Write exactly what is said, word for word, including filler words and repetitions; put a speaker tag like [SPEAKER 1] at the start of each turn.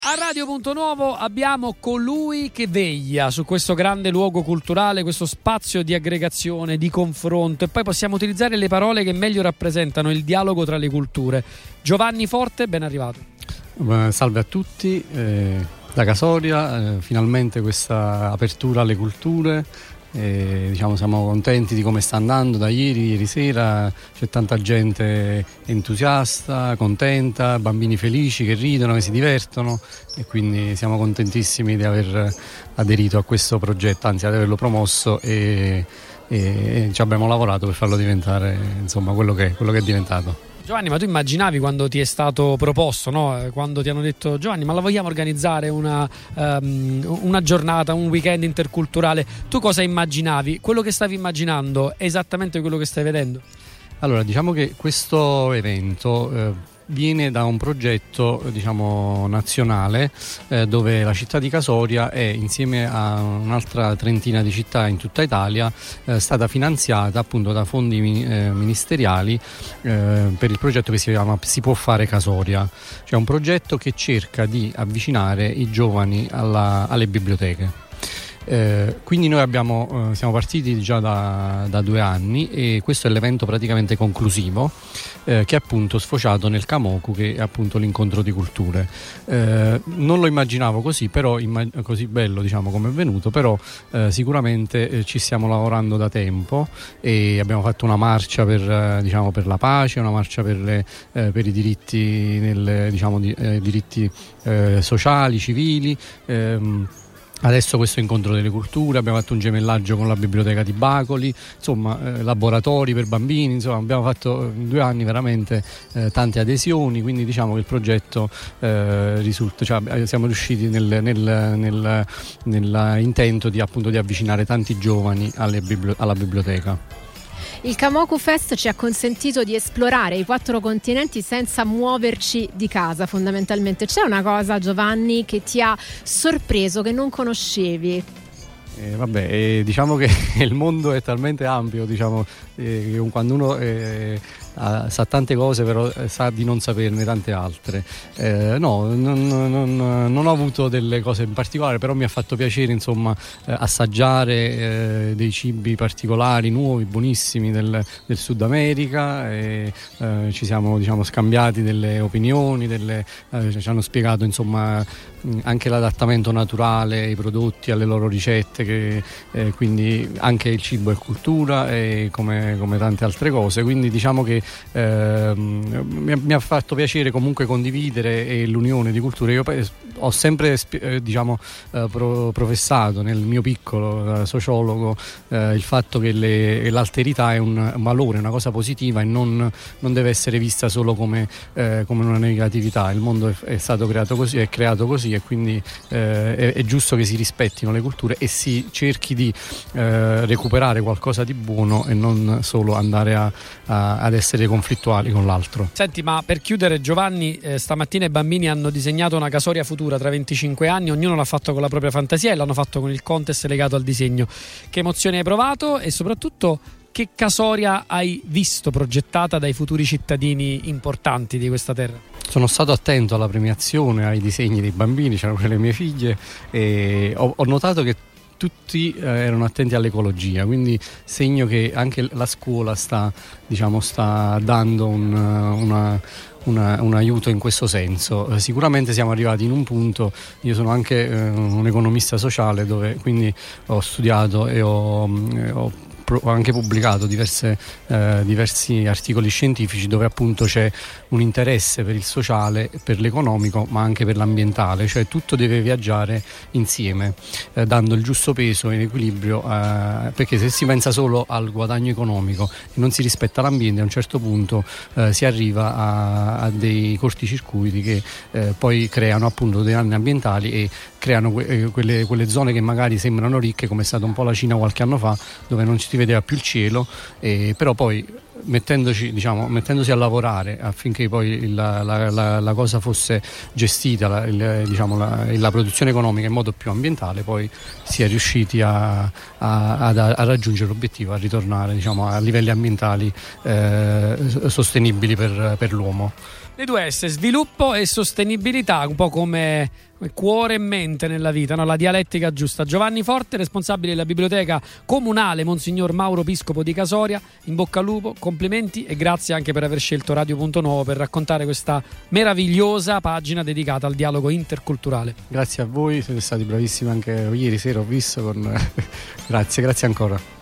[SPEAKER 1] A Radio Punto Nuovo abbiamo colui che veglia su questo grande luogo culturale, questo spazio di aggregazione, di confronto, e poi possiamo utilizzare le parole che meglio rappresentano il dialogo tra le culture. Giovanni Forte, ben arrivato.
[SPEAKER 2] Salve a tutti, eh, da Casoria, eh, finalmente questa apertura alle culture. E, diciamo, siamo contenti di come sta andando da ieri, ieri sera c'è tanta gente entusiasta, contenta, bambini felici che ridono, che si divertono, e quindi siamo contentissimi di aver aderito a questo progetto, anzi ad averlo promosso, e, e ci abbiamo lavorato per farlo diventare, insomma, quello che, quello che è diventato.
[SPEAKER 1] Giovanni, ma tu immaginavi quando ti è stato proposto, no? Quando ti hanno detto: Giovanni, ma la vogliamo organizzare una, um, una giornata, un weekend interculturale? Tu cosa immaginavi? Quello che stavi immaginando è esattamente quello che stai vedendo?
[SPEAKER 2] Allora, diciamo che questo evento eh, viene da un progetto, diciamo, nazionale, eh, dove la città di Casoria è, insieme a un'altra trentina di città in tutta Italia, è eh, stata finanziata appunto da fondi eh, ministeriali eh, per il progetto che si chiama Si può fare Casoria, cioè un progetto che cerca di avvicinare i giovani alla, alle biblioteche. Eh, quindi noi abbiamo, eh, siamo partiti già da, da due anni, e questo è l'evento praticamente conclusivo, eh, che è appunto sfociato nel Camoku, che è appunto l'incontro di culture. Eh, non lo immaginavo così, però immag- così bello, diciamo, come è venuto, però eh, sicuramente eh, ci stiamo lavorando da tempo, e abbiamo fatto una marcia per, eh, diciamo, per la pace, una marcia per, le, eh, per i diritti, nel, diciamo, di, eh, diritti eh, sociali, civili. ehm, Adesso questo incontro delle culture, abbiamo fatto un gemellaggio con la biblioteca di Bacoli, insomma, eh, laboratori per bambini, insomma, abbiamo fatto in due anni veramente eh, tante adesioni, quindi diciamo che il progetto eh, risulta, cioè, siamo riusciti nel, nel, nel, nell'intento di, appunto, di avvicinare tanti giovani alle bibli- alla biblioteca.
[SPEAKER 3] Il Camoku Fest ci ha consentito di esplorare i quattro continenti senza muoverci di casa, fondamentalmente. C'è una cosa, Giovanni, che ti ha sorpreso, che non conoscevi?
[SPEAKER 2] Eh, vabbè, eh, diciamo che il mondo è talmente ampio, diciamo, eh, che quando uno eh, ha, sa tante cose, però eh, sa di non saperne tante altre. Eh, no, non, non, non ho avuto delle cose in particolare, però mi ha fatto piacere, insomma, eh, assaggiare eh, dei cibi particolari, nuovi, buonissimi del, del Sud America, e eh, ci siamo, diciamo, scambiati delle opinioni, delle, eh, ci hanno spiegato, insomma, anche l'adattamento naturale ai prodotti, alle loro ricette, che eh, quindi anche il cibo è cultura, e come, come tante altre cose, quindi diciamo che eh, mi, mi ha fatto piacere comunque condividere eh, l'unione di culture. Io ho sempre eh, diciamo eh, pro, professato nel mio piccolo eh, sociologo eh, il fatto che le, l'alterità è un valore, una cosa positiva, e non, non deve essere vista solo come, eh, come una negatività. Il mondo è, è stato creato così, è creato così, e quindi eh, è, è giusto che si rispettino le culture e si cerchi di eh, recuperare qualcosa di buono, e non solo andare a, a, ad essere conflittuali con l'altro.
[SPEAKER 1] Senti, ma per chiudere, Giovanni, eh, stamattina i bambini hanno disegnato una Casoria futura tra venticinque anni, ognuno l'ha fatto con la propria fantasia, e l'hanno fatto con il contest legato al disegno. Che emozioni hai provato, e soprattutto che Casoria hai visto progettata dai futuri cittadini importanti di questa terra?
[SPEAKER 2] Sono stato attento alla premiazione, ai disegni dei bambini, c'erano le mie figlie, e ho, ho notato che tutti eh, erano attenti all'ecologia, quindi segno che anche la scuola sta, diciamo, sta dando un, una, una, un aiuto in questo senso. Eh, sicuramente siamo arrivati in un punto, io sono anche eh, un economista sociale, dove quindi ho studiato e ho, eh, ho ho anche pubblicato diverse, eh, diversi articoli scientifici, dove appunto c'è un interesse per il sociale, per l'economico, ma anche per l'ambientale, cioè tutto deve viaggiare insieme, eh, dando il giusto peso in equilibrio, eh, perché se si pensa solo al guadagno economico e non si rispetta l'ambiente, a un certo punto eh, si arriva a, a dei corticircuiti che eh, poi creano appunto dei danni ambientali, e creano que- quelle, quelle zone che magari sembrano ricche, come è stata un po' la Cina qualche anno fa, dove non si vedeva più il cielo, eh, però poi mettendoci, diciamo, mettendosi a lavorare affinché poi la, la, la, la cosa fosse gestita, la, il, diciamo, la, la produzione economica in modo più ambientale, poi si è riusciti a, a, a, a raggiungere l'obiettivo, a ritornare, diciamo, a livelli ambientali eh, sostenibili per, per l'uomo.
[SPEAKER 1] Le due S, sviluppo e sostenibilità, un po' come cuore e mente nella vita, no? La dialettica giusta. Giovanni Forte, responsabile della biblioteca comunale Monsignor Mauro Piscopo di Casoria, in bocca al lupo, complimenti e grazie anche per aver scelto Radio Punto Nuovo per raccontare questa meravigliosa pagina dedicata al dialogo interculturale.
[SPEAKER 2] Grazie a voi, siete stati bravissimi anche ieri sera, ho visto con... grazie, grazie ancora.